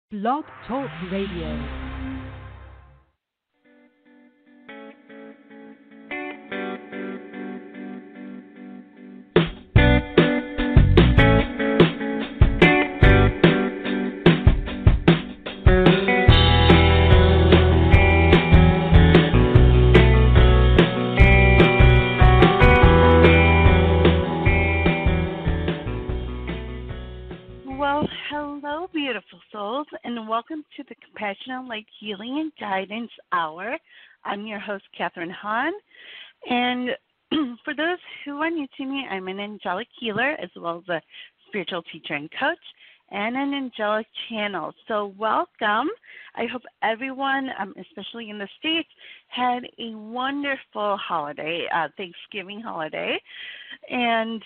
Blog Talk Radio. Well, hello, beautiful souls, and welcome to the Compassionate Light Healing and Guidance Hour. I'm your host, Catherine Hahn, and for those who are new to me, I'm an angelic healer as well as a spiritual teacher and coach and an angelic channel. So welcome. I hope everyone, especially in the States, had a wonderful holiday, Thanksgiving holiday, and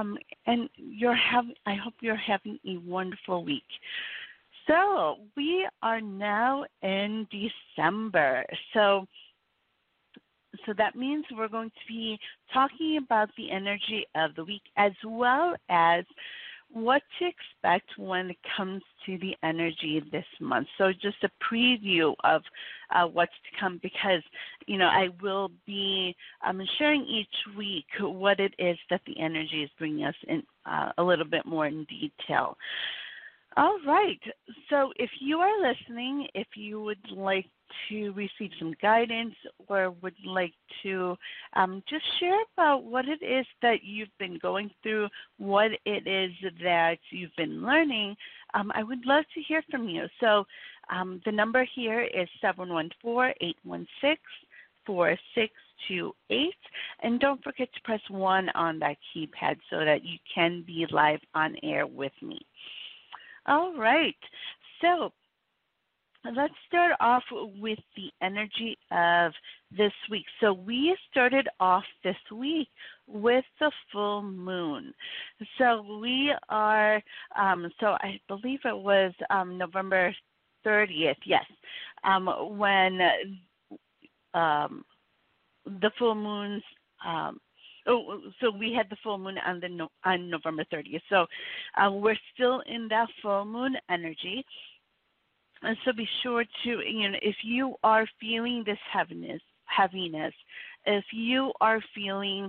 I hope you're having a wonderful week. So we are now in December. So that means we're going to be talking about the energy of the week as well as what to expect when it comes to the energy this month. So just a preview of what's to come because, I will be sharing each week what it is that the energy is bringing us in a little bit more in detail. All right. So if you are listening, if you would like to receive some guidance or would like to just share about what it is that you've been going through, what it is that you've been learning, I would love to hear from you. So the number here is 714-816-4628. And don't forget to press 1 on that keypad so that you can be live on air with me. All right. So let's start off with the energy of this week. So we started off this week with the full moon. So we are, so I believe it was November 30th, yes, when the full moons, so we had the full moon on November 30th. So we're still in that full moon energy. And so be sure to, if you are feeling this heaviness, if you are feeling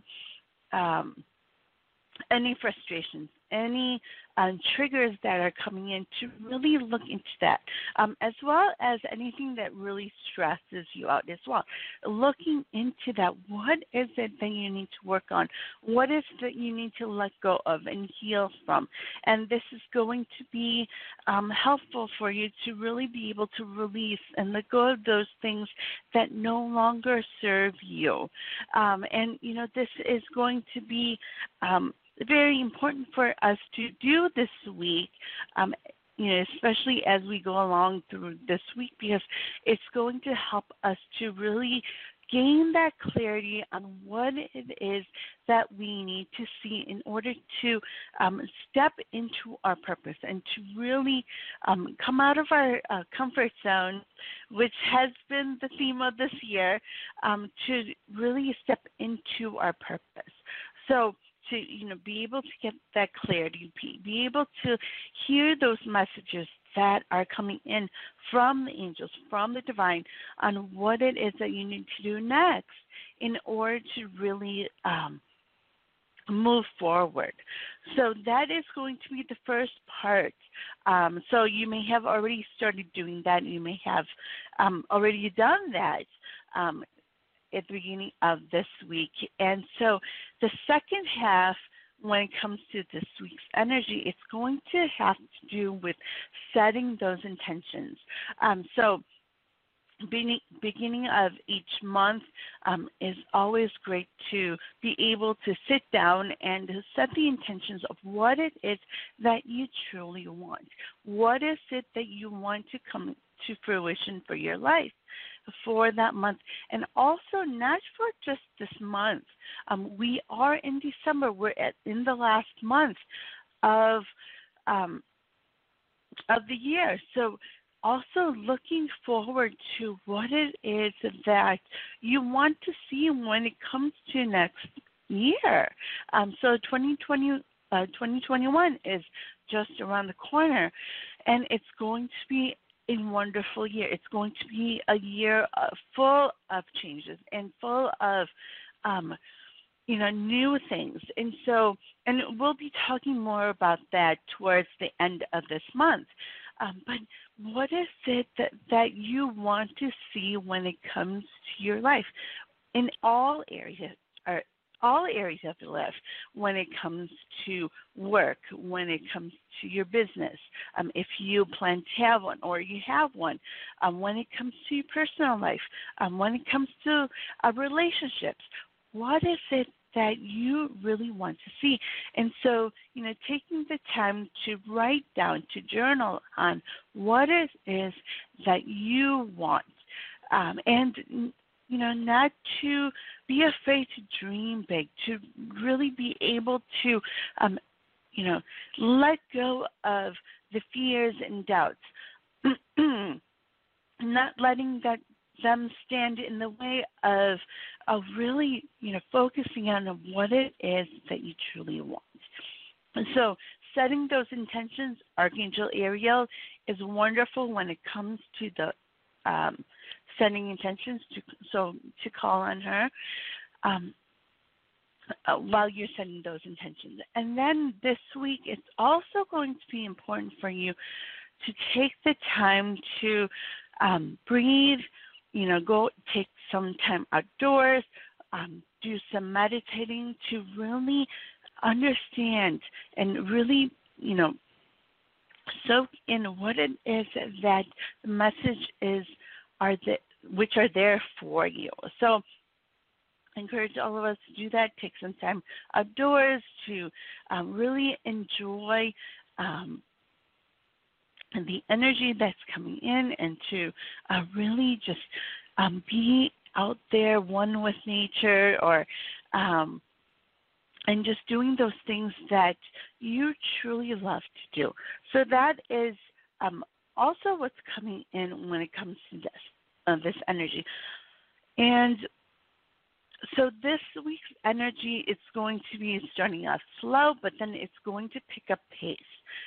any frustrations, any triggers that are coming in, to really look into that, as well as anything that really stresses you out as well. Looking into that, what is it that you need to work on? What is it that you need to let go of and heal from? And this is going to be helpful for you to really be able to release and let go of those things that no longer serve you. This is going to be very important for us to do this week, especially as we go along through this week, because it's going to help us to really gain that clarity on what it is that we need to see in order to step into our purpose and to really come out of our comfort zone, which has been the theme of this year, to really step into our purpose. So to be able to get that clarity, be able to hear those messages that are coming in from the angels, from the divine, on what it is that you need to do next in order to really move forward. So that is going to be the first part. So you may have already started doing that. You may have already done that at the beginning of this week. And so the second half, when it comes to this week's energy, it's going to have to do with setting those intentions. So beginning of each month is always great to be able to sit down and set the intentions of what it is that you truly want. What is it that you want to come to fruition for your life for that month, and also not for just this month. We are in December. We're in the last month of the year. So also looking forward to what it is that you want to see when it comes to next year. So 2021 is just around the corner, and it's going to be a wonderful year. It's going to be a year full of changes and full of new things. And we'll be talking more about that towards the end of this month. But what is it that you want to see when it comes to your life in all areas of your life, when it comes to work, when it comes to your business, if you plan to have one or you have one, when it comes to your personal life, when it comes to relationships, what is it that you really want to see? And so, taking the time to write down, to journal on what it is that you want, and not to be afraid to dream big, to really be able to, let go of the fears and doubts, not letting them stand in the way of really, focusing on what it is that you truly want. And so setting those intentions, Archangel Ariel is wonderful when it comes to the setting intentions, to call on her while you're setting those intentions. And then this week, it's also going to be important for you to take the time to breathe, go take some time outdoors, do some meditating to really understand and really, soak in what it is that the message which are there for you. So I encourage all of us to do that. Take some time outdoors to really enjoy the energy that's coming in, and to really just be out there, one with nature, or and just doing those things that you truly love to do. So that is also what's coming in when it comes to this energy. And so this week's energy is going to be starting off slow, but then it's going to pick up pace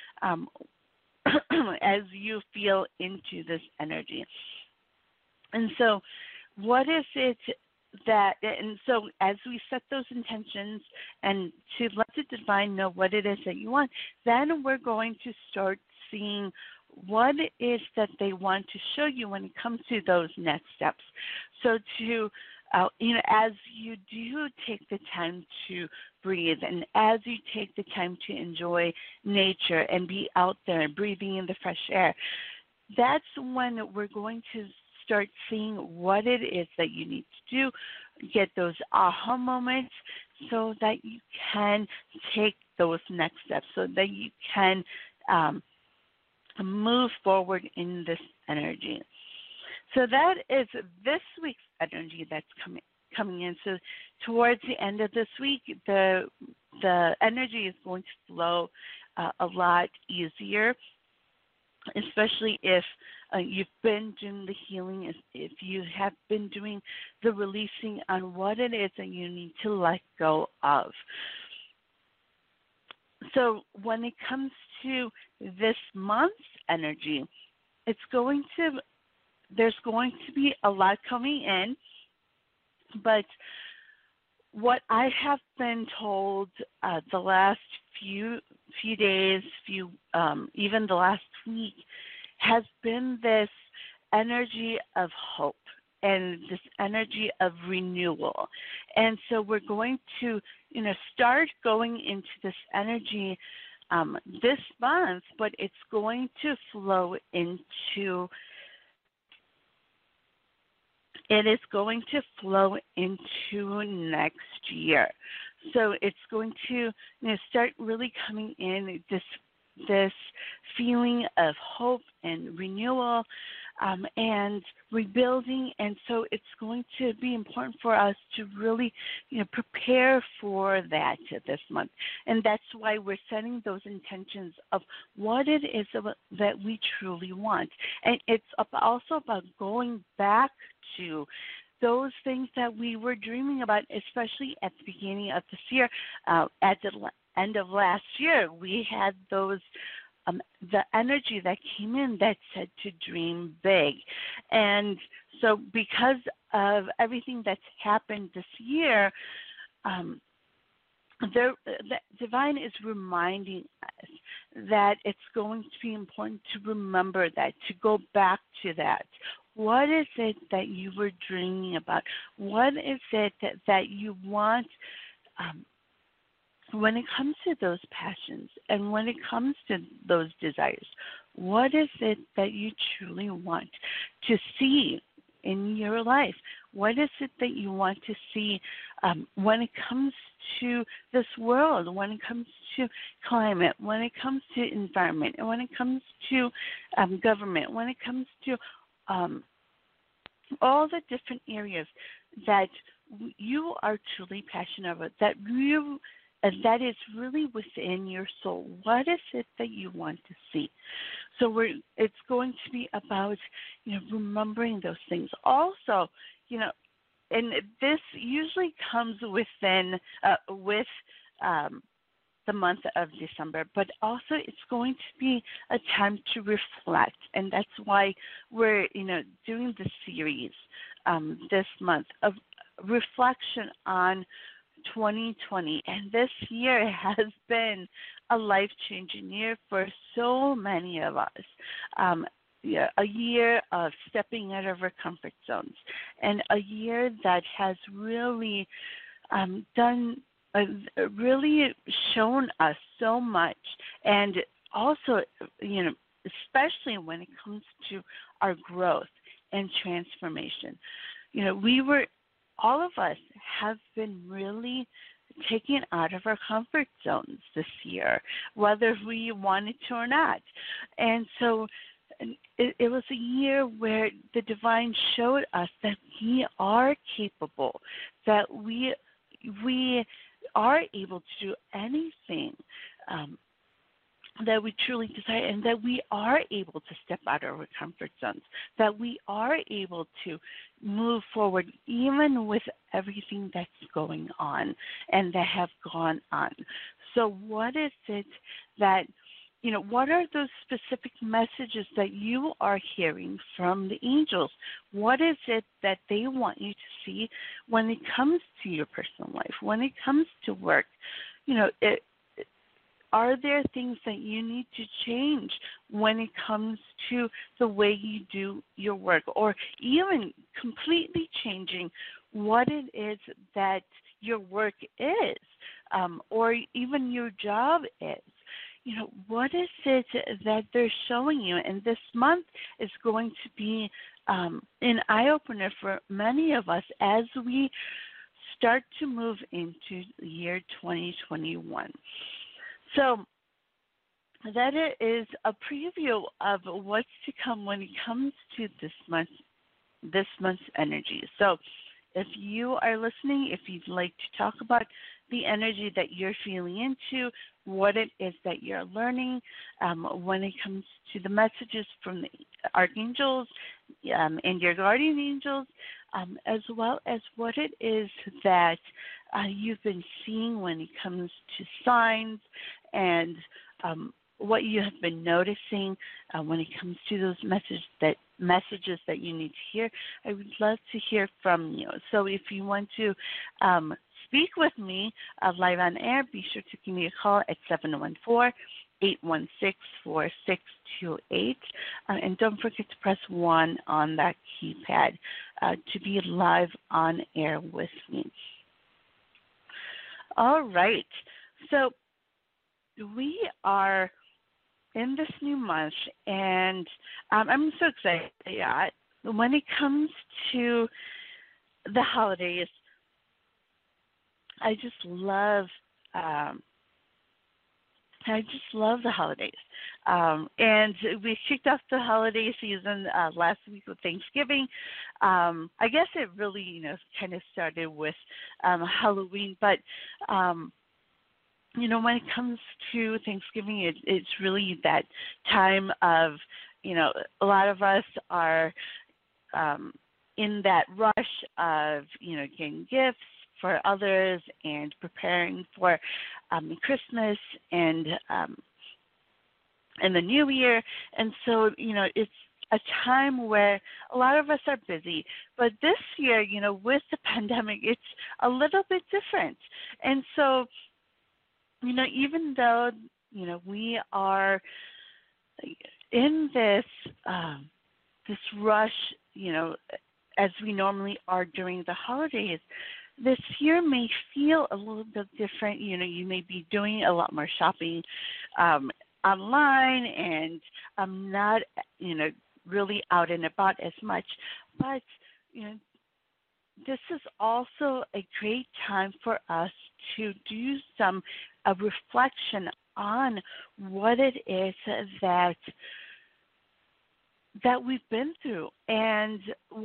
as you feel into this energy. And so what is it and so as we set those intentions and to let the divine know what it is that you want, then we're going to start seeing what it is that they want to show you when it comes to those next steps. So to, as you do take the time to breathe, and as you take the time to enjoy nature and be out there breathing in the fresh air, that's when we're going to start seeing what it is that you need to do, get those aha moments so that you can take those next steps, so that you can move forward in this energy. So that is this week's energy that's coming in. So towards the end of this week, the energy is going to flow a lot easier, especially if you've been doing the healing, if you have been doing the releasing on what it is that you need to let go of. So when it comes to this month's energy, there's going to be a lot coming in, but what I have been told the last few days, even the last week, has been this energy of hope and this energy of renewal. And so we're going to, start going into this energy this month, but it's going to flow into next year. So it's going to start really coming in this feeling of hope and renewal and rebuilding. And so it's going to be important for us to really prepare for that this month. And that's why we're setting those intentions of what it is that we truly want. And it's also about going back to those things that we were dreaming about, especially at the beginning of this year. At the end of last year, we had those the energy that came in that said to dream big. And so because of everything that's happened this year, the divine is reminding us that it's going to be important to remember that, to go back to that. What is it that you were dreaming about? What is it that you want when it comes to those passions and when it comes to those desires? What is it that you truly want to see in your life? What is it that you want to see when it comes to this world, when it comes to climate, when it comes to environment, and when it comes to government, when it comes to all the different areas that you are truly passionate about, that is really within your soul? What is it that you want to see? So it's going to be about, remembering those things. Also, and this usually comes with the month of December, but also it's going to be a time to reflect, and that's why we're, doing the series this month of reflection on 2020. And this year has been a life-changing year for so many of us. A year of stepping out of our comfort zones, and a year that has really really shown us so much, and also, especially when it comes to our growth and transformation. All of us have been really taken out of our comfort zones this year, whether we wanted to or not. And so it was a year where the divine showed us that we are capable, that we are able to do anything that we truly desire, and that we are able to step out of our comfort zones, that we are able to move forward even with everything that's going on and that have gone on. So what is it that, what are those specific messages that you are hearing from the angels? What is it that they want you to see when it comes to your personal life, when it comes to work? Are there things that you need to change when it comes to the way you do your work, or even completely changing what it is that your work is, or even your job is? What is it that they're showing you? And this month is going to be an eye-opener for many of us as we start to move into the year 2021. So that is a preview of what's to come when it comes to this month's energy. So if you are listening, if you'd like to talk about the energy that you're feeling into, what it is that you're learning when it comes to the messages from the archangels and your guardian angels, as well as what it is that you've been seeing when it comes to signs, and what you have been noticing when it comes to those messages that you need to hear, I would love to hear from you. So if you want to speak with me live on air, be sure to give me a call at 714-816-4628. And don't forget to press 1 on that keypad to be live on air with me. All right. So we are in this new month, and I'm so excited. Yeah, when it comes to the holidays, I just love the holidays. And we kicked off the holiday season last week with Thanksgiving. I guess it really, kind of started with Halloween, but when it comes to Thanksgiving, it's really that time of, a lot of us are in that rush of, getting gifts for others and preparing for Christmas and and the new year. And so, it's a time where a lot of us are busy. But this year, with the pandemic, it's a little bit different. And so, even though, we are in this rush, as we normally are during the holidays, this year may feel a little bit different. You may be doing a lot more shopping online and not, really out and about as much. But, this is also a great time for us to do a reflection on what it is that we've been through, and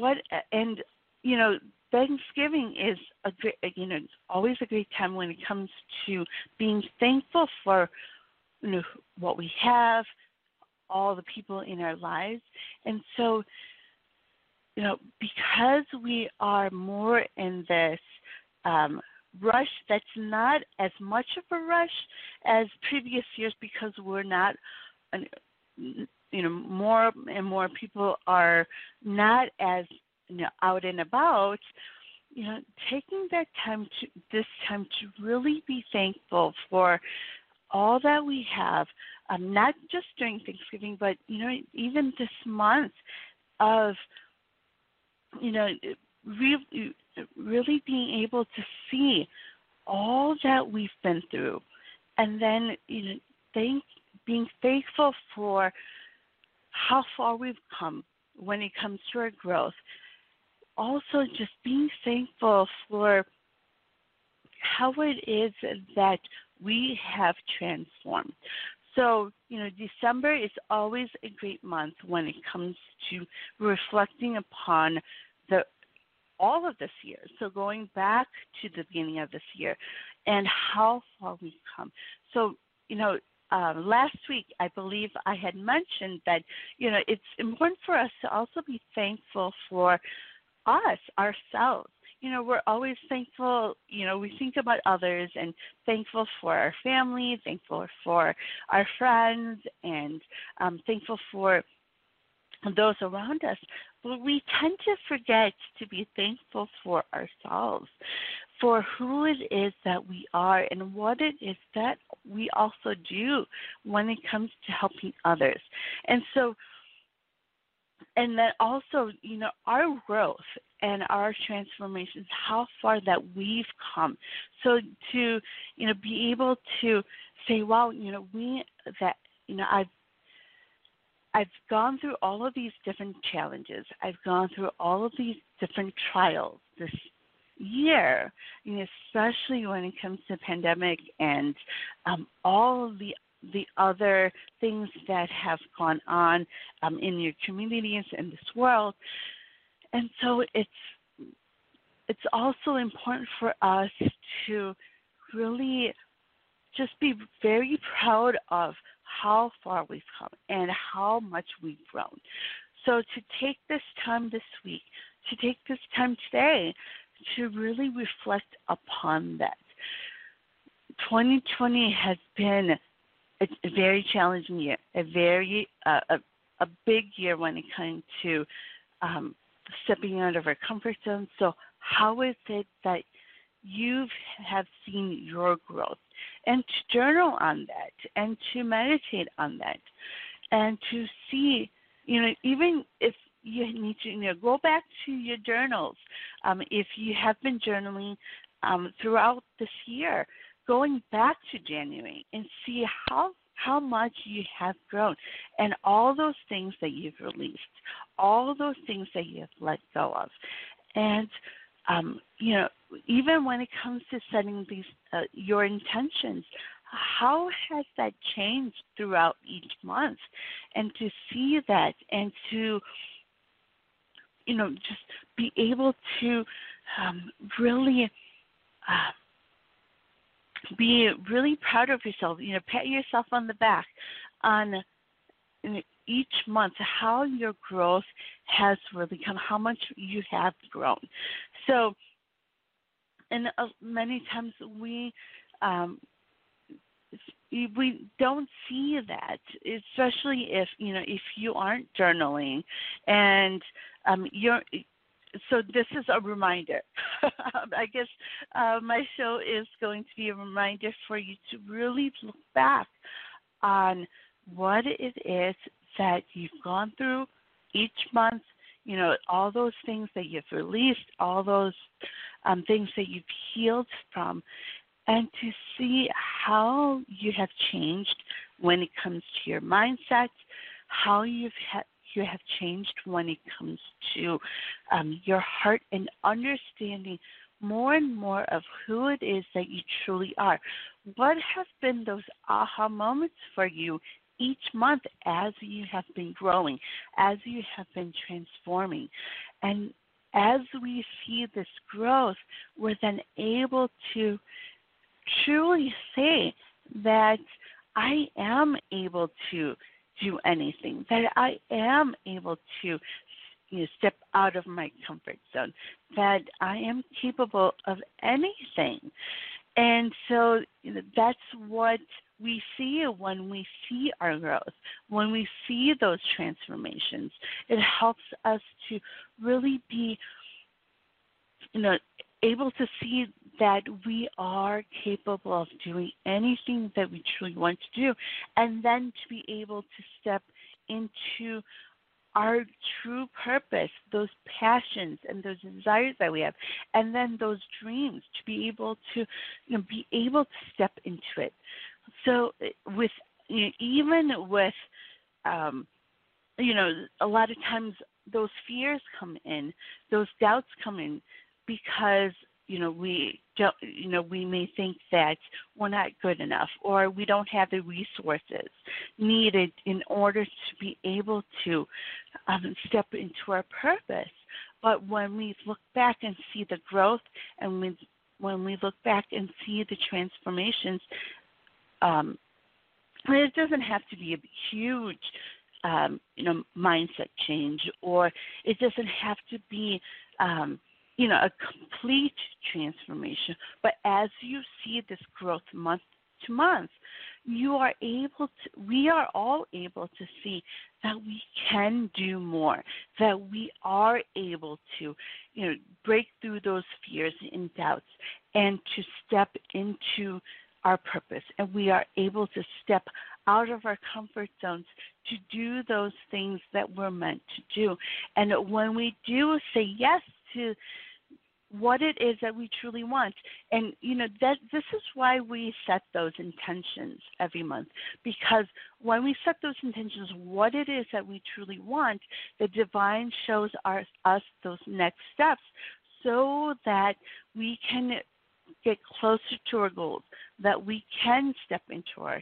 Thanksgiving is a great, always a great time when it comes to being thankful for what we have, all the people in our lives. And so, because we are more in this rush, that's not as much of a rush as previous years, because we're not, more and more people are not as out and about. Taking this time to really be thankful for all that we have, not just during Thanksgiving, but even this month of really being able to see all that we've been through, and then being thankful for how far we've come when it comes to our growth. Also, just being thankful for how it is that we have transformed. So, December is always a great month when it comes to reflecting upon all of this year. So going back to the beginning of this year and how far we've come. So, last week, I believe I had mentioned that, it's important for us to also be thankful for ourselves. We're always thankful, we think about others and thankful for our family, thankful for our friends, and thankful for those around us. But we tend to forget to be thankful for ourselves, for who it is that we are and what it is that we also do when it comes to helping others. And so, and then also, our growth and our transformations, how far that we've come. So to, be able to say, wow, I've gone through all of these different challenges. I've gone through all of these different trials this year, especially when it comes to pandemic and all of the other things that have gone on in your communities and this world. And so it's also important for us to really just be very proud of how far we've come and how much we've grown. So to take this time this week, to take this time today to really reflect upon that. 2020 has been a very challenging year, a big year when it comes to stepping out of our comfort zone. So how is it that you have seen your growth? And to journal on that and to meditate on that and to see, even if you need to, go back to your journals. If you have been journaling throughout this year, going back to January and see how much you have grown and all those things that you've released, all those things that you have let go of. And, even when it comes to setting these your intentions, how has that changed throughout each month? And to see that and to, just be able to really be really proud of yourself, pat yourself on the back on each month, how your growth has really come, how much you have grown. So, and many times we we don't see that, especially if you aren't journaling, and you're. So this is a reminder. I guess my show is going to be a reminder for you to really look back on what it is that you've gone through each month, all those things that you've released, all those things that you've healed from, and to see how you have changed when it comes to your mindset, how you have changed when it comes to your heart, and understanding more and more of who it is that you truly are. What have been those aha moments for you each month as you have been growing, as you have been transforming? And as we see this growth, we're then able to truly say that I am able to do anything, that I am able to step out of my comfort zone, that I am capable of anything. And so that's what we see when we see our growth, when we see those transformations. It helps us to really be able to see that we are capable of doing anything that we truly want to do, and then to be able to step into our true purpose, those passions and those desires that we have, and then those dreams, to be able to step into it. So with even with a lot of times those fears come in, those doubts come in, because we don't, we may think that we're not good enough, or we don't have the resources needed in order to be able to step into our purpose. But when we look back and see the growth, and when we look back and see the transformations, it doesn't have to be a huge mindset change, or it doesn't have to be a complete transformation. But as you see this growth month to month, we are all able to see that we can do more, that we are able to, break through those fears and doubts, and to step into our purpose. And we are able to step out of our comfort zones to do those things that we're meant to do. And when we do say yes to what it is that we truly want, and that this is why we set those intentions every month, because when we set those intentions, what it is that we truly want, the divine shows us those next steps, so that we can get closer to our goals, that we can step into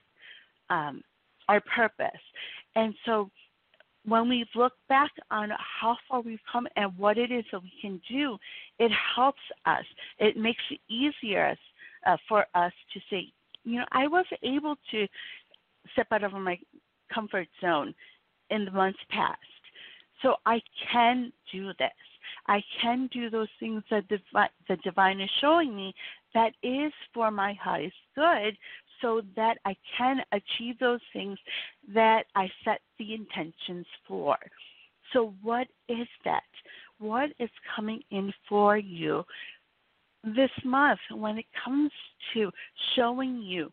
our purpose. And so when we look back on how far we've come and what it is that we can do, it helps us. It makes it easier for us to say, I was able to step out of my comfort zone in the months past. So I can do this. I can do those things that the divine is showing me that is for my highest good, so that I can achieve those things that I set the intentions for. So what is that? What is coming in for you this month when it comes to showing you,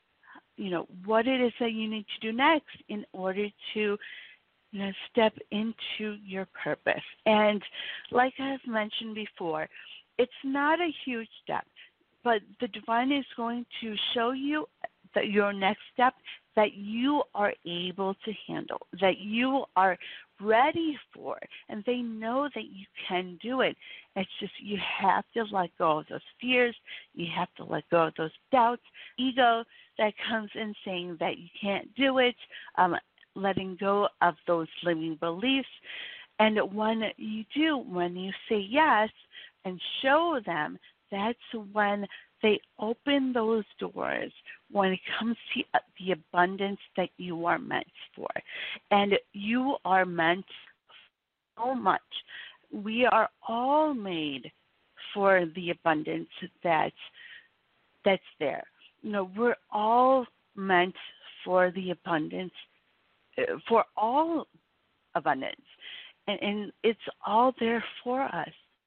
what it is that you need to do next in order to step into your purpose? And like I've mentioned before, it's not a huge step, but the divine is going to show you that your next step that you are able to handle, that you are ready for, and they know that you can do it. It's just you have to let go of those fears. You have to let go of those doubts, ego that comes in saying that you can't do it, letting go of those limiting beliefs. And when you do, when you say yes and show them, that's when they open those doors when it comes to the abundance that you are meant for. And you are meant so much. We are all made for the abundance that's there. We're all meant for the abundance, for all abundance. And it's all there for us.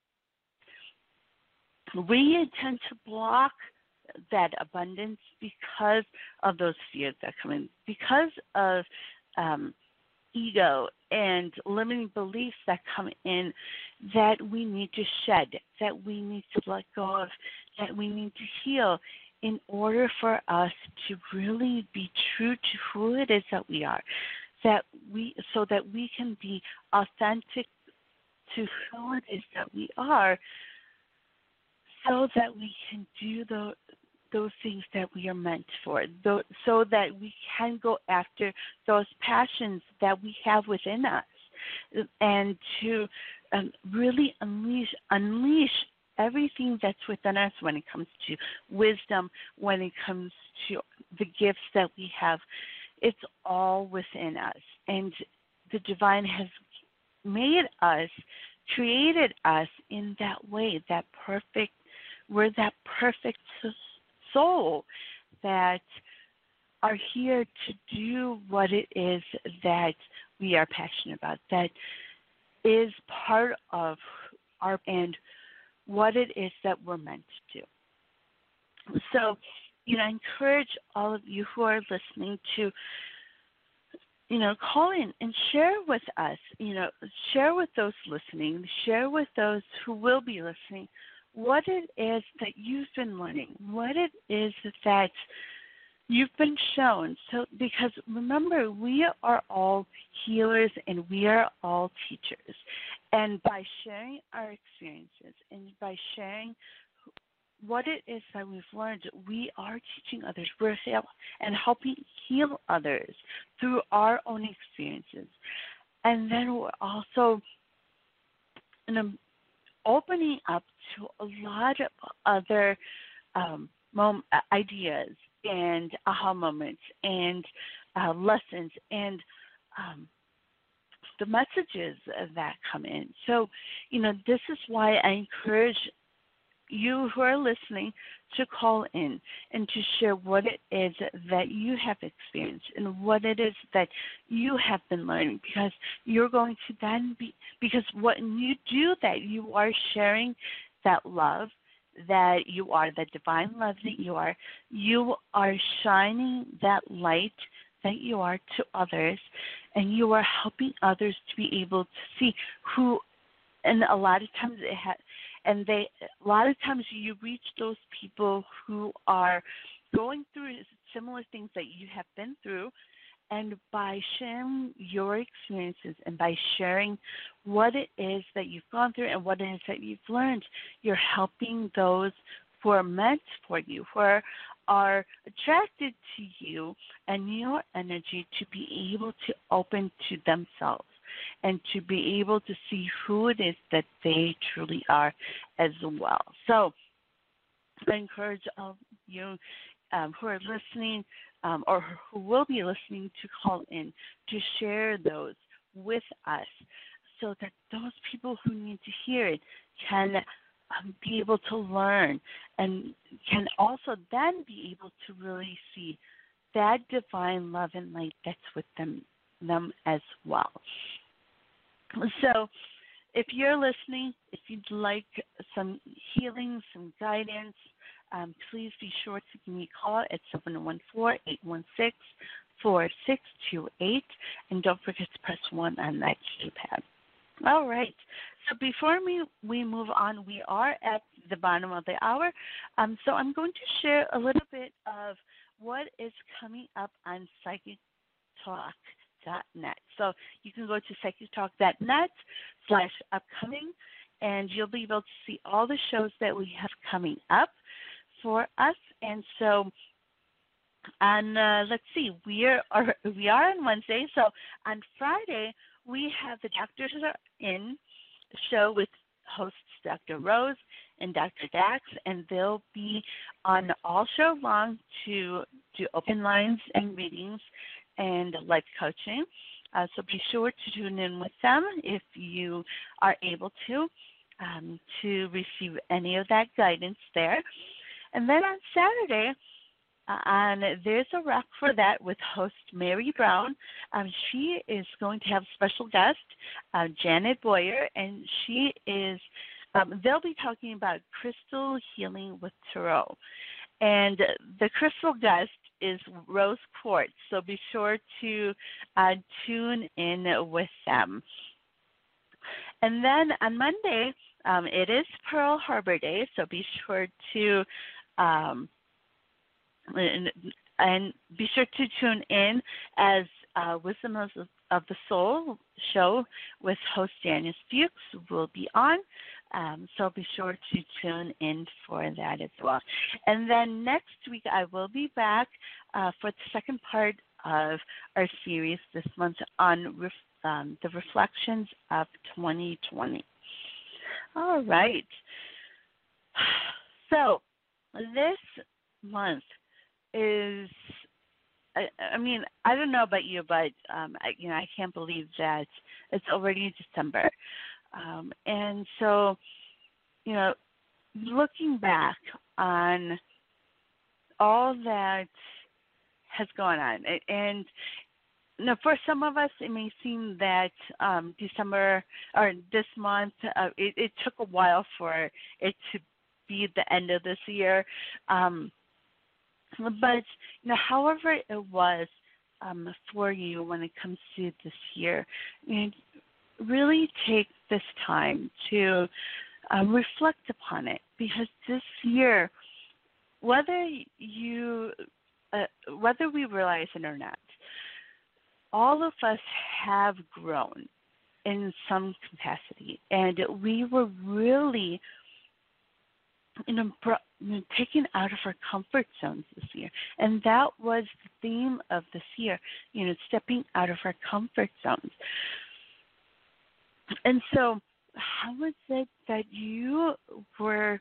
We tend to block that abundance because of those fears that come in, because of ego and limiting beliefs that come in that we need to shed, that we need to let go of, that we need to heal in order for us to really be true to who it is that we are, so that we can be authentic to who it is that we are, so that we can do those things that we are meant for, so that we can go after those passions that we have within us, and to really unleash everything that's within us when it comes to wisdom, when it comes to the gifts that we have. It's all within us. And the divine has made us, created us in that way, we're that perfect soul that are here to do what it is that we are passionate about, that is part of our, and what it is that we're meant to do. So, I encourage all of you who are listening to, call in and share with us, share with those listening, share with those who will be listening, what it is that you've been learning, what it is that you've been shown. So, because remember, we are all healers and we are all teachers. And by sharing our experiences and by sharing what it is that we've learned, we are teaching others. We're helping heal others through our own experiences. And then we're also opening up to a lot of other ideas and aha moments and lessons and the messages that come in. So, this is why I encourage you who are listening to call in and to share what it is that you have experienced and what it is that you have been learning, because you're going to then because when you do that, you are sharing that love, that you are, the divine love that you are shining that light that you are to others, and you are helping others to be able to see who, and a lot of times a lot of times you reach those people who are going through similar things that you have been through, and by sharing your experiences and by sharing what it is that you've gone through and what it is that you've learned, you're helping those who are meant for you, who are attracted to you and your energy, to be able to open to themselves and to be able to see who it is that they truly are as well. So I encourage all of you who are listening or who will be listening to call in to share those with us, so that those people who need to hear it can be able to learn and can also then be able to really see that divine love and light that's with them as well. So if you're listening, if you'd like some healing, some guidance, please be sure to give me a call at 714-816-4628, and don't forget to press 1 on that keypad. All right. So before we move on, we are at the bottom of the hour. So I'm going to share a little bit of what is coming up on psychictalk.net. So you can go to psychictalk.net/upcoming, and you'll be able to see all the shows that we have coming up for us. And so on, let's see, we are on Wednesday. So on Friday, we have the Doctors Are In show with hosts Dr. Rose and Dr. Dax, and they'll be on all show long to do open lines and readings and life coaching. So be sure to tune in with them if you are able to receive any of that guidance there. And then on Saturday, And there's a wrap for that with host Mary Brown. She is going to have special guest Janet Boyer, and she is. They'll be talking about crystal healing with tarot, and the crystal guest is rose quartz. So be sure to tune in with them. And then on Monday, it is Pearl Harbor Day, so be sure to and be sure to tune in as Wisdom of the Soul show with host Janice Fuchs will be on. So be sure to tune in for that as well. And then next week I will be back for the second part of our series this month on the reflections of 2020. All right. So this month is, I mean, I don't know about you, but I can't believe that it's already December. And so, looking back on all that has gone on, and for some of us, it may seem that December or this month, it took a while for it to be the end of this year. But however it was for you when it comes to this year, really take this time to reflect upon it, because this year, whether we realize it or not, all of us have grown in some capacity, and we were really taken out of our comfort zones this year. And that was the theme of this year, stepping out of our comfort zones. And so how was it that you were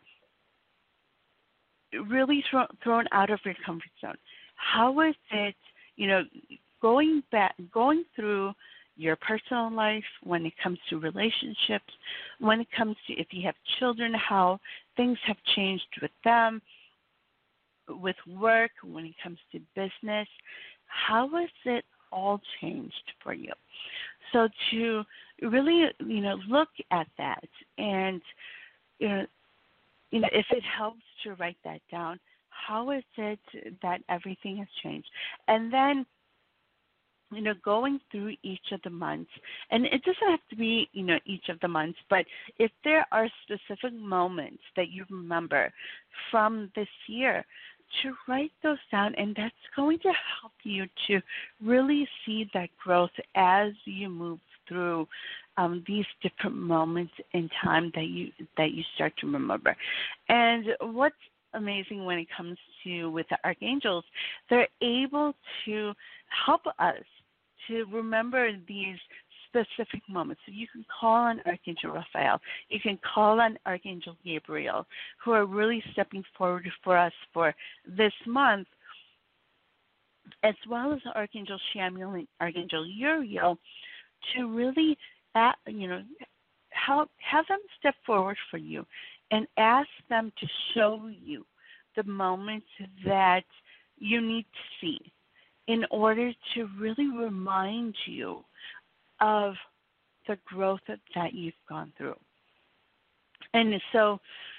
really thrown out of your comfort zone? How was it, going through your personal life, when it comes to relationships, when it comes to if you have children, how things have changed with them, with work, when it comes to business, how has it all changed for you? So to really, look at that, and, if it helps to write that down, how is it that everything has changed? And then, going through each of the months, and it doesn't have to be, each of the months, but if there are specific moments that you remember from this year, to write those down, and that's going to help you to really see that growth as you move through these different moments in time that you start to remember. And what's amazing when it comes to with the archangels, they're able to help us to remember these specific moments. So you can call on Archangel Raphael. You can call on Archangel Gabriel, who are really stepping forward for us for this month, as well as Archangel Chamuel and Archangel Uriel, to really, have them step forward for you and ask them to show you the moments that you need to see in order to really remind you of the growth that you've gone through. And so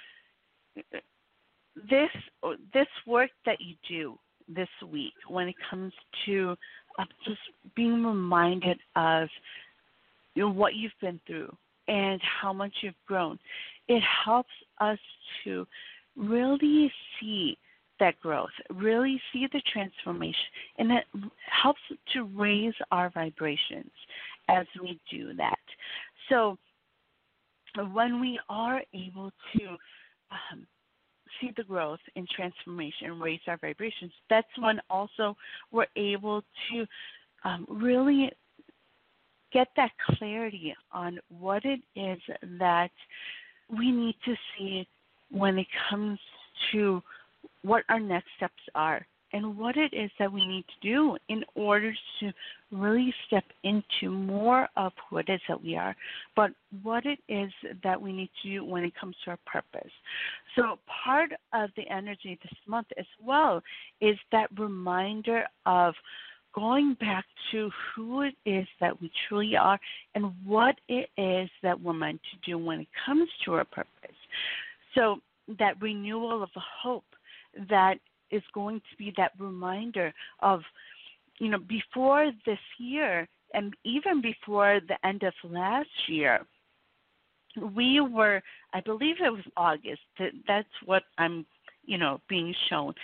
this work that you do this week, when it comes to just being reminded of what you've been through and how much you've grown, it helps us to really see that growth, really see the transformation, and it helps to raise our vibrations as we do that. So when we are able to see the growth and transformation and raise our vibrations, that's when also we're able to really get that clarity on what it is that we need to see when it comes to what our next steps are and what it is that we need to do in order to really step into more of who it is that we are, but what it is that we need to do when it comes to our purpose. So part of the energy this month as well is that reminder of going back to who it is that we truly are and what it is that we're meant to do when it comes to our purpose. So that renewal of hope that is going to be that reminder of, before this year and even before the end of last year, we were, I believe it was August, that's what I'm, being shown.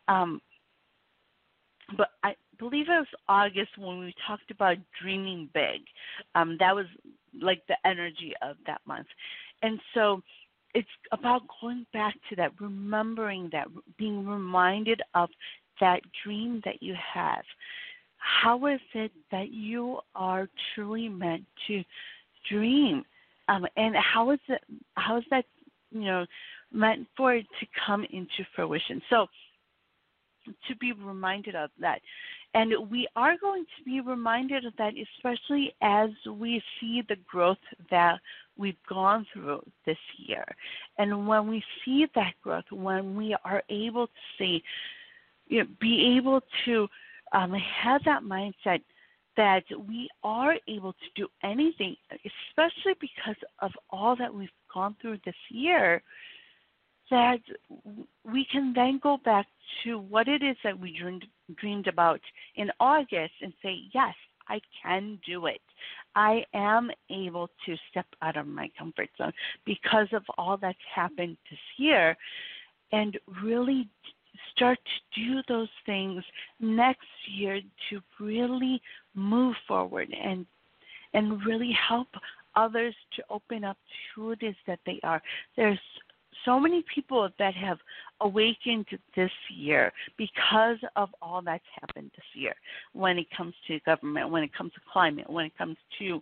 But I believe it was August when we talked about dreaming big. That was like the energy of that month. And so it's about going back to that, remembering that, being reminded of that dream that you have. How is it that you are truly meant to dream? And how is that, meant for it to come into fruition? So to be reminded of that. And we are going to be reminded of that, especially as we see the growth that we've gone through this year. And when we see that growth, when we are able to see, be able to have that mindset that we are able to do anything, especially because of all that we've gone through this year, that we can then go back to what it is that we dreamed about in August and say, yes, I can do it. I am able to step out of my comfort zone because of all that's happened this year, and really start to do those things next year to really move forward and really help others to open up to who it is that they are. There's so many people that have awakened this year because of all that's happened this year when it comes to government, when it comes to climate, when it comes to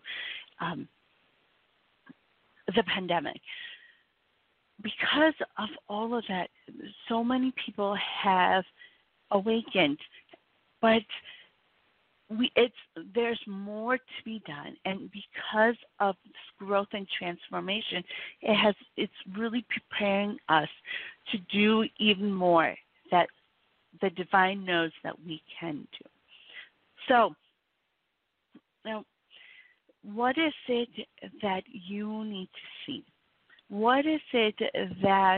the pandemic. Because of all of that, so many people have awakened, but there's more to be done, and because of this growth and transformation, it's really preparing us to do even more that the divine knows that we can do. So now, what is it that you need to see? What is it that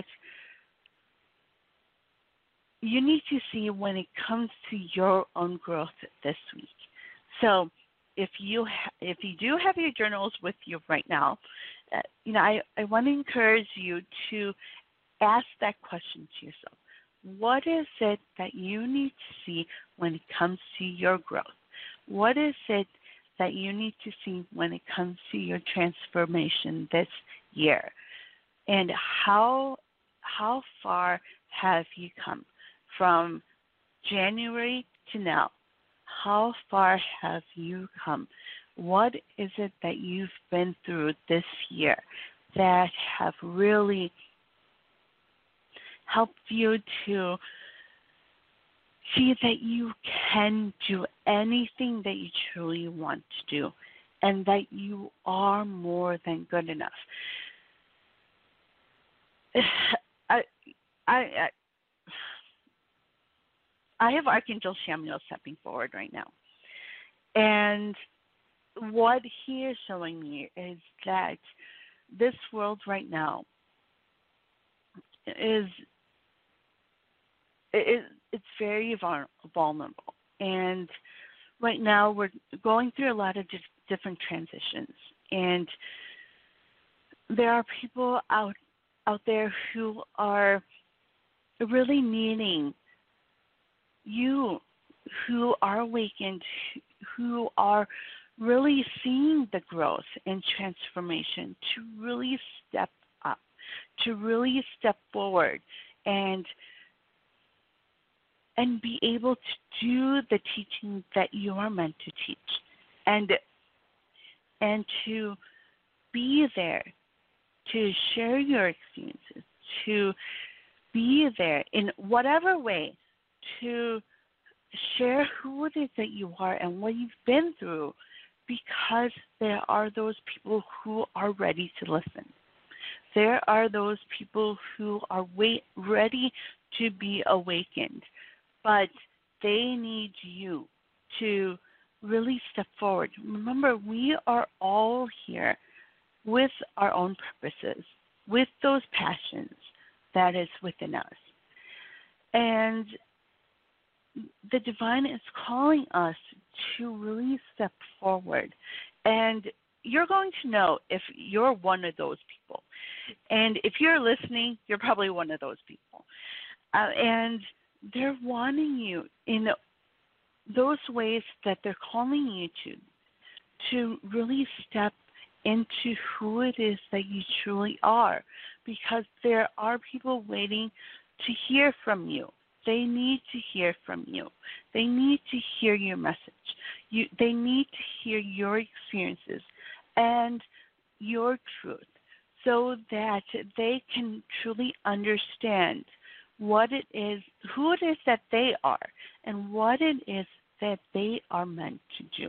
you need to see when it comes to your own growth this week? So if you do have your journals with you right now, I want to encourage you to ask that question to yourself. What is it that you need to see when it comes to your growth? What is it that you need to see when it comes to your transformation this year? And how far have you come from January to now? How far have you come? What is it that you've been through this year that have really helped you to see that you can do anything that you truly want to do and that you are more than good enough? I have Archangel Samuel stepping forward right now. And what he is showing me is that this world right now it's very vulnerable. And right now we're going through a lot of different transitions. And there are people out there who are really needing you, who are awakened, who are really seeing the growth and transformation, to really step up, to really step forward and be able to do the teaching that you are meant to teach, and to be there, to share your experiences, to be there in whatever way, to share who it is that you are and what you've been through, because there are those people who are ready to listen. There are those people who are ready to be awakened, but they need you to really step forward. Remember, we are all here with our own purposes, with those passions that is within us. And the divine is calling us to really step forward. And you're going to know if you're one of those people. And if you're listening, you're probably one of those people. And they're wanting you in those ways that they're calling you to really step into who it is that you truly are, because there are people waiting to hear from you. They need to hear from you. They need to hear your message. They need to hear your experiences and your truth, so that they can truly understand what it is, who it is that they are, and what it is that they are meant to do.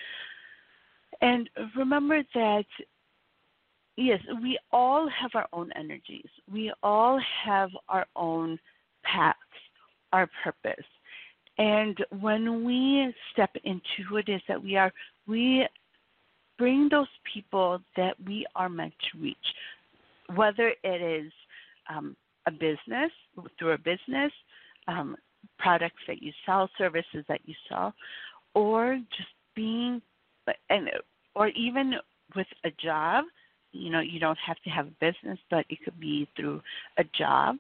And remember that, yes, we all have our own energies. We all have our own paths, our purpose. And when we step into who it is that we are, we bring those people that we are meant to reach, whether it is a business, through a business, products that you sell, services that you sell, or just being, or even with a job. You know, you don't have to have a business, but it could be through a job,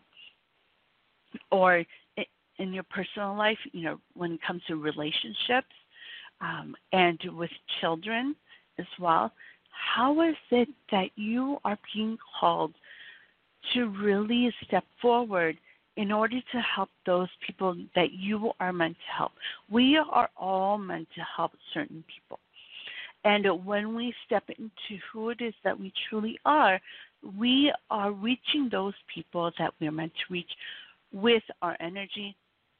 or in your personal life, you know, when it comes to relationships, and with children as well. How is it that you are being called to really step forward in order to help those people that you are meant to help? We are all meant to help certain people. And when we step into who it is that we truly are, we are reaching those people that we're meant to reach with our energy,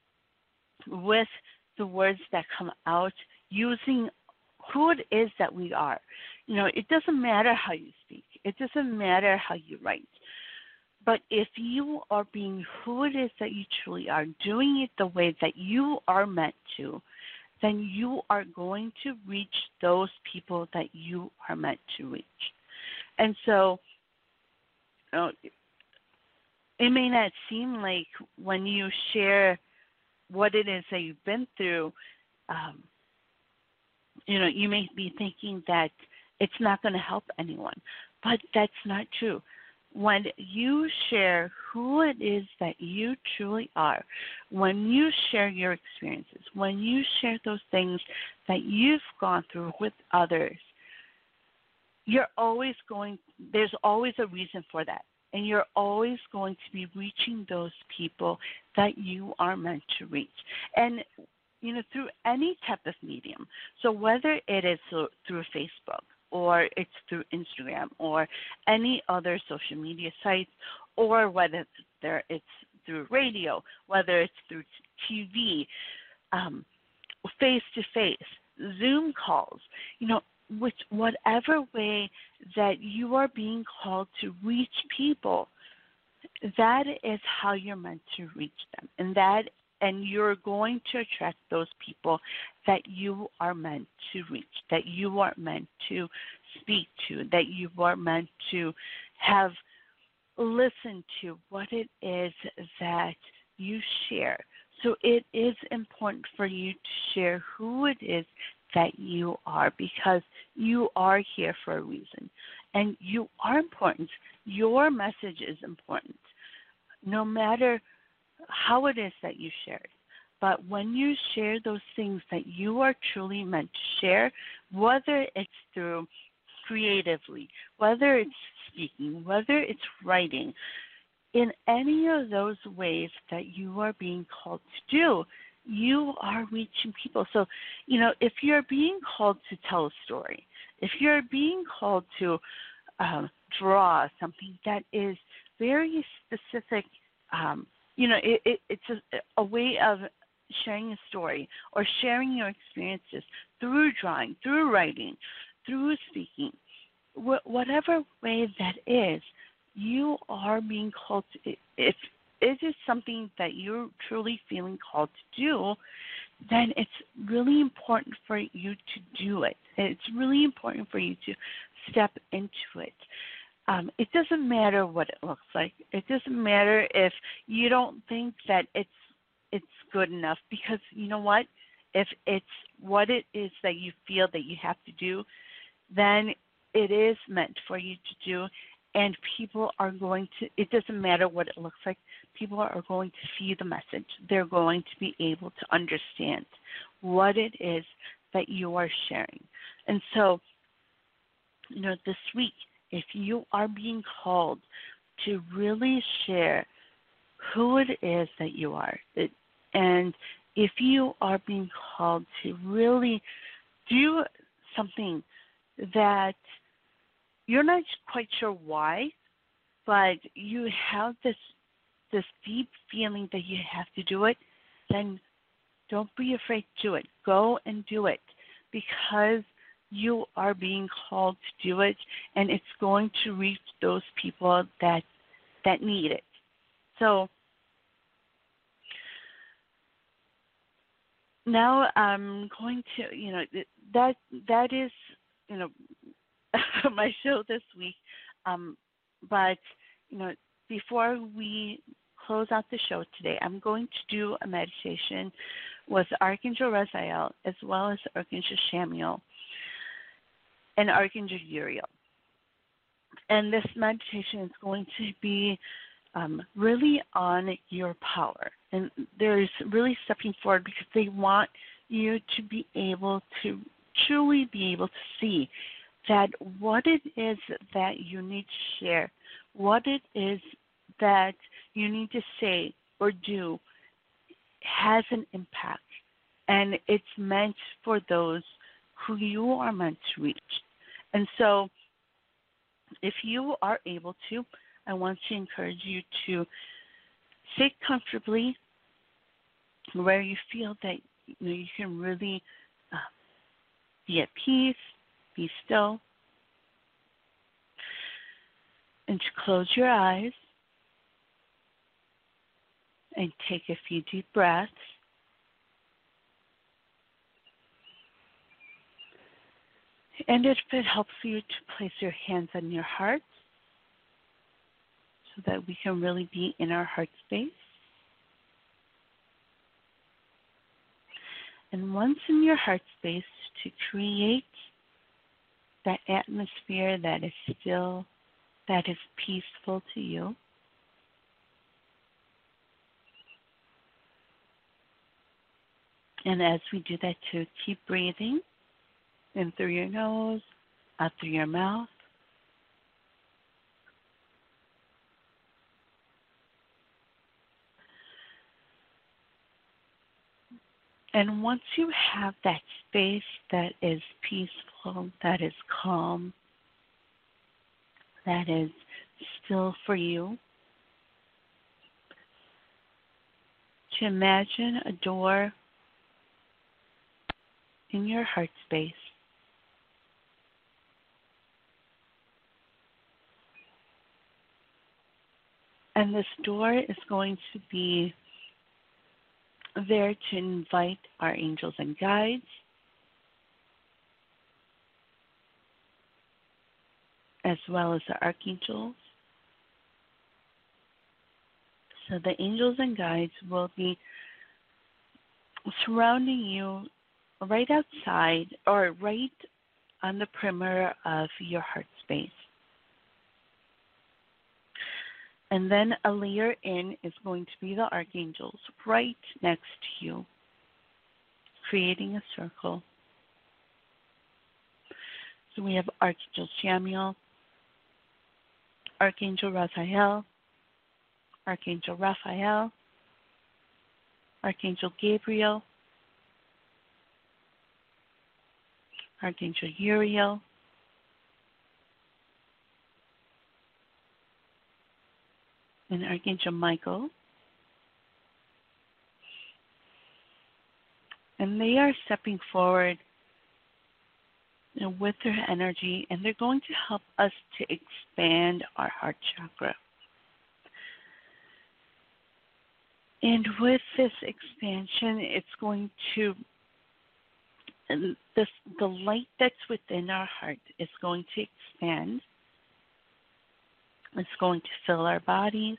with the words that come out, using who it is that we are. You know, it doesn't matter how you speak. It doesn't matter how you write. But if you are being who it is that you truly are, doing it the way that you are meant to, then you are going to reach those people that you are meant to reach. And so, it may not seem like when you share what it is that you've been through, you may be thinking that it's not going to help anyone, but that's not true. When you share who it is that you truly are, when you share your experiences, when you share those things that you've gone through with others, there's always a reason for that. And you're always going to be reaching those people that you are meant to reach. And, through any type of medium. So whether it is through Facebook, or it's through Instagram, or any other social media sites, or whether it's through radio, whether it's through TV, face-to-face, Zoom calls, whatever way that you are being called to reach people, that is how you're meant to reach them. And you're going to attract those people that you are meant to reach, that you are meant to speak to, that you are meant to have listened to what it is that you share. So it is important for you to share who it is that you are, because you are here for a reason. And you are important. Your message is important, no matter how it is that you share it. But when you share those things that you are truly meant to share, whether it's through creatively, whether it's speaking, whether it's writing, in any of those ways that you are being called to do, you are reaching people. So, if you're being called to tell a story, if you're being called to draw something that is very specific, it's a way of, sharing a story or sharing your experiences through drawing, through writing, through speaking, whatever way that is, you are being called to, if it is something that you're truly feeling called to do, then it's really important for you to do it. It's really important for you to step into it. It doesn't matter what it looks like. It doesn't matter if you don't think that it's good enough, because you know what? If it's what it is that you feel that you have to do, then it is meant for you to do, and people are going to, it doesn't matter what it looks like, people are going to see the message. They're going to be able to understand what it is that you are sharing. And so, this week, if you are being called to really share who it is that you are, and if you are being called to really do something that you're not quite sure why, but you have this deep feeling that you have to do it, then don't be afraid to do it. Go and do it, because you are being called to do it, and it's going to reach those people that need it. So now I'm going to, that is, my show this week. But, before we close out the show today, I'm going to do a meditation with Archangel Raziel, as well as Archangel Chamuel and Archangel Uriel. And this meditation is going to be really on your power. And there's really stepping forward, because they want you to be able to truly be able to see that what it is that you need to share, what it is that you need to say or do, has an impact. And it's meant for those who you are meant to reach. And so if you are able to, I want to encourage you to sit comfortably where you feel that you can really be at peace, be still, and to close your eyes and take a few deep breaths. And if it helps you to place your hands on your heart, so that we can really be in our heart space. And once in your heart space, to create that atmosphere that is still, that is peaceful to you. And as we do that, to keep breathing in through your nose, out through your mouth. And once you have that space that is peaceful, that is calm, that is still for you, to imagine a door in your heart space. And this door is going to be there to invite our angels and guides, as well as the archangels. So the angels and guides will be surrounding you right outside, or right on the perimeter of your heart space. And then a layer in is going to be the archangels right next to you, creating a circle. So we have Archangel Chamuel, Archangel Raziel, Archangel Raphael, Archangel Gabriel, Archangel Uriel, and Archangel Michael. they are stepping forward with their energy, and they're going to help us to expand our heart chakra. And with this expansion, it's going to, the light that's within our heart is going to expand. It's going to fill our bodies,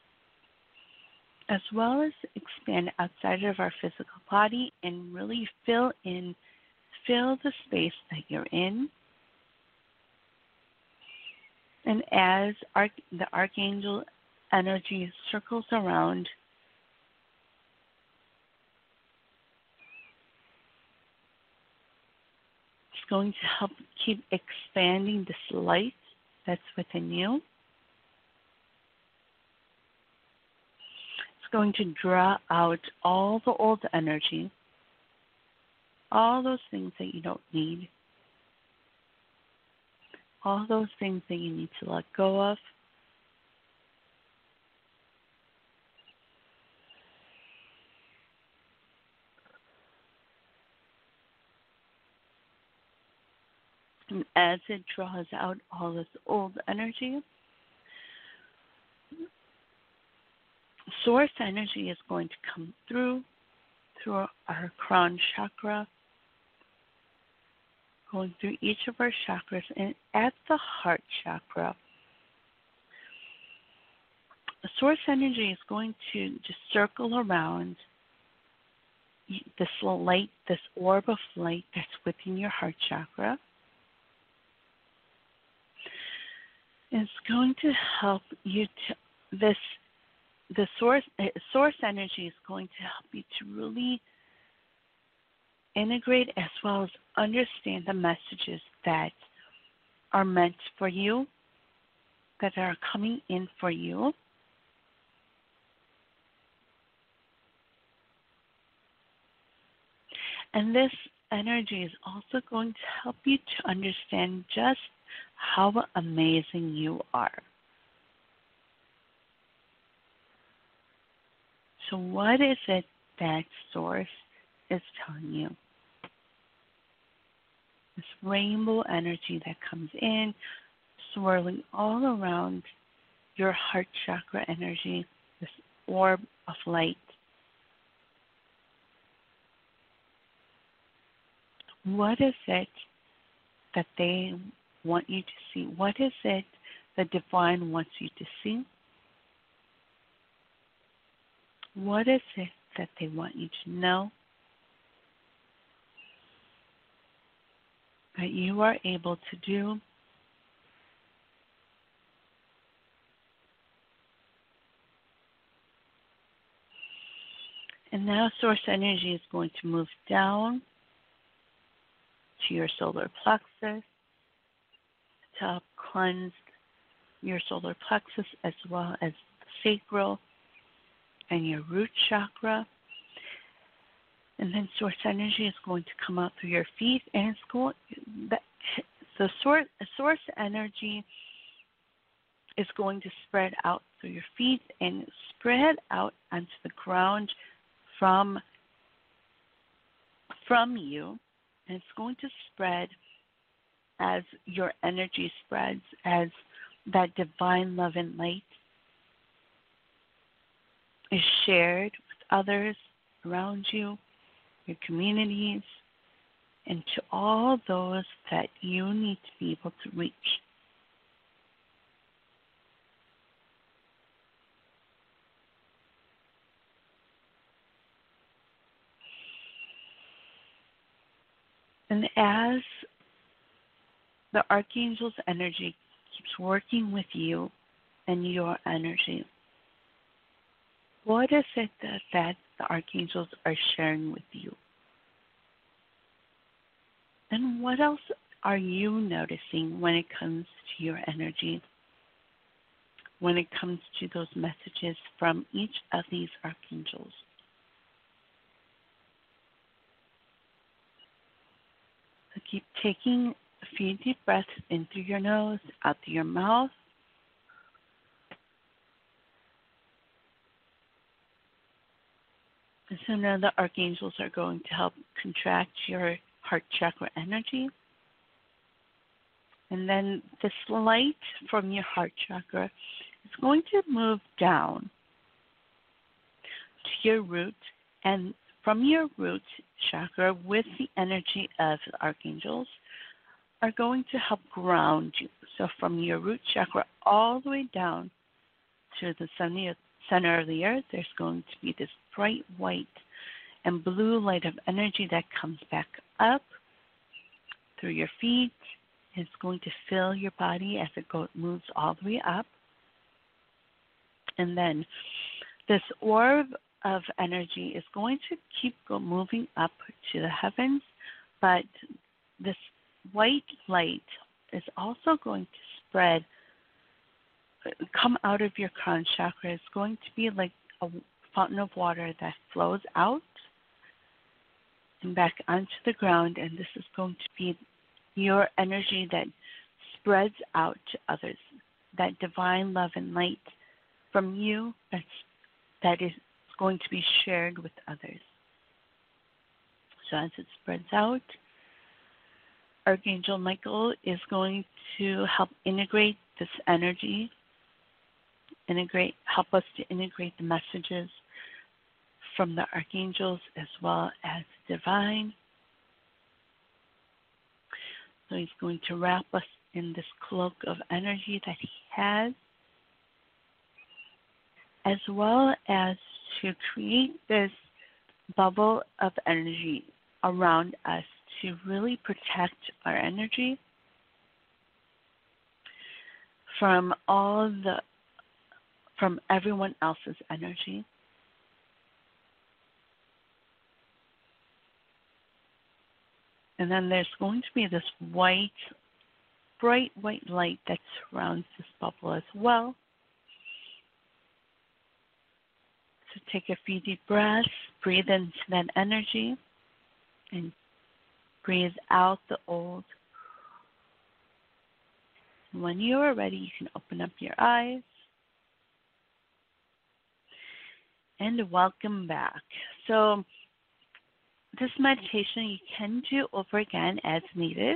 as well as expand outside of our physical body and really fill the space that you're in. And as the archangel energy circles around, it's going to help keep expanding this light that's within you. It's going to draw out all the old energy, all those things that you don't need, all those things that you need to let go of. And as it draws out all this old energy, source energy is going to come through our crown chakra, going through each of our chakras, and at the heart chakra, the source energy is going to just circle around this light, this orb of light that's within your heart chakra. It's going to help you to the source energy is going to help you to really integrate as well as understand the messages that are meant for you, that are coming in for you. And this energy is also going to help you to understand just how amazing you are. So what is it that Source is telling you? This rainbow energy that comes in, swirling all around your heart chakra energy, this orb of light. What is it that they want you to see? What is it the divine wants you to see? What is it that they want you to know? That you are able to do. And now source energy is going to move down to your solar plexus to help cleanse your solar plexus as well as the sacral and your root chakra. And then source energy is going to come out through your feet, and it's going, the source energy is going to spread out through your feet and spread out onto the ground from you. And it's going to spread as your energy spreads, as that divine love and light is shared with others around you, your communities, and to all those that you need to be able to reach. And as the Archangel's energy keeps working with you and your energy, what is it that the Archangels are sharing with you? And what else are you noticing when it comes to your energy? When it comes to those messages from each of these Archangels? So keep taking a few deep breaths in through your nose, out through your mouth. So now the archangels are going to help contract your heart chakra energy. And then this light from your heart chakra is going to move down to your root, and from your root chakra with the energy of the archangels are going to help ground you. So from your root chakra all the way down to the center of the earth, there's going to be this bright white and blue light of energy that comes back up through your feet. It's going to fill your body as it moves all the way up. And then this orb of energy is going to keep moving up to the heavens, but this white light is also going to come out of your crown chakra. It's going to be like a fountain of water that flows out and back onto the ground, and this is going to be your energy that spreads out to others, that divine love and light from you that is going to be shared with others. So as it spreads out, Archangel Michael is going to help integrate this energy, help us to integrate the messages from the archangels as well as divine. So he's going to wrap us in this cloak of energy that he has, as well as to create this bubble of energy around us to really protect our energy from everyone else's energy. And then there's going to be this bright white light that surrounds this bubble as well. So take a few deep breaths, breathe into that energy, and breathe out the old. When you are ready, you can open up your eyes. And welcome back. So this meditation you can do over again as needed.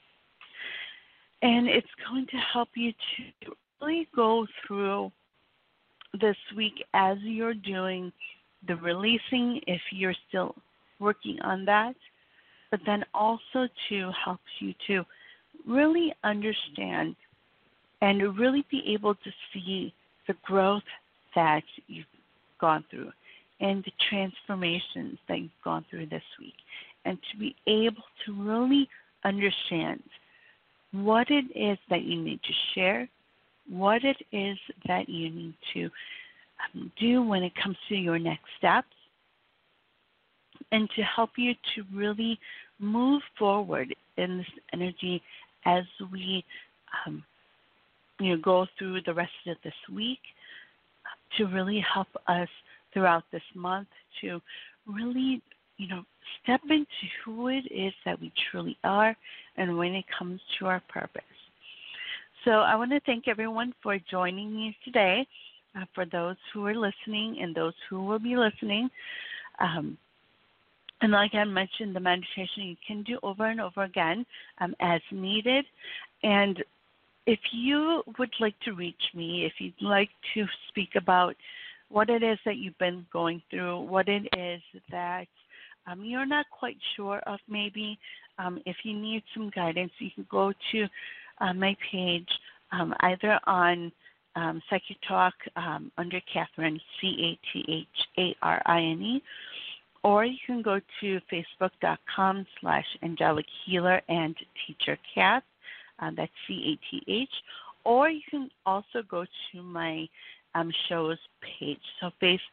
And it's going to help you to really go through this week as you're doing the releasing, if you're still working on that, but then also to help you to really understand and really be able to see the growth that you've gone through and the transformations that you've gone through this week, and to be able to really understand what it is that you need to share, what it is that you need to do when it comes to your next steps, and to help you to really move forward in this energy as we go through the rest of this week, to really help us throughout this month to really, step into who it is that we truly are and when it comes to our purpose. So I want to thank everyone for joining me today, for those who are listening and those who will be listening. And like I mentioned, the meditation you can do over and over again as needed. And if you would like to reach me, if you'd like to speak about what it is that you've been going through, what it is that you're not quite sure of maybe, if you need some guidance, you can go to my page either on Psychic Talk under Catherine, Catharine, or you can go to facebook.com/Angelic Healer and Teacher Cath, that's CATH, or you can also go to my show's page, so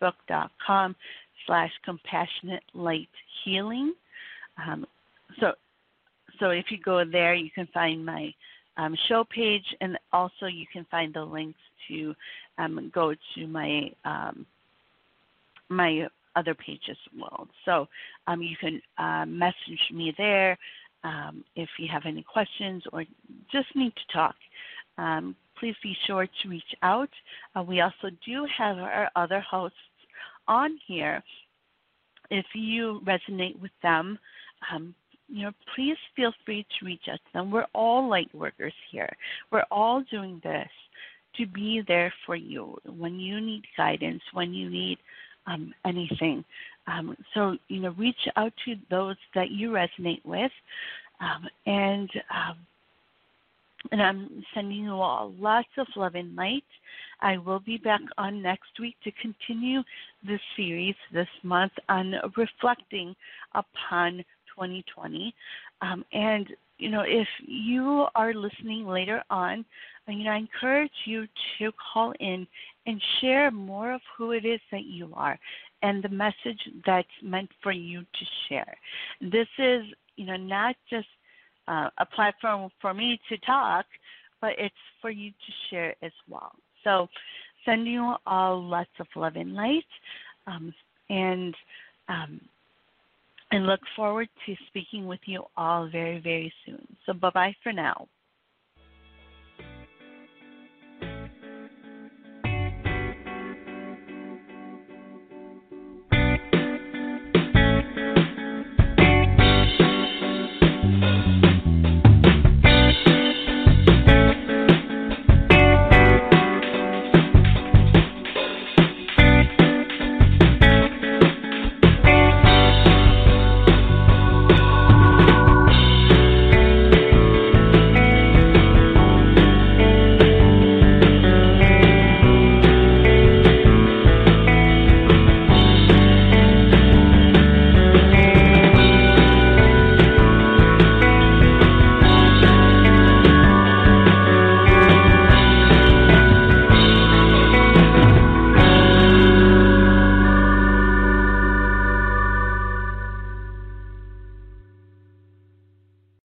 facebook.com/Compassionate Light Healing. So if you go there, you can find my show page, and also you can find the links to go to my my other page as well. So you can message me there if you have any questions or just need to talk. Please be sure to reach out. We also do have our other hosts on here if you resonate with them, please feel free to reach out to them. We're all light workers here. We're all doing this to be there for you when you need guidance, when you need anything. So reach out to those that you resonate with, and I'm sending you all lots of love and light. I will be back on next week to continue this series this month on reflecting upon 2020. And if you are listening later on, I encourage you to call in and share more of who it is that you are and the message that's meant for you to share. This is, not just a platform for me to talk, but it's for you to share as well. So sending you all lots of love and light, and look forward to speaking with you all very, very soon. So bye-bye for now.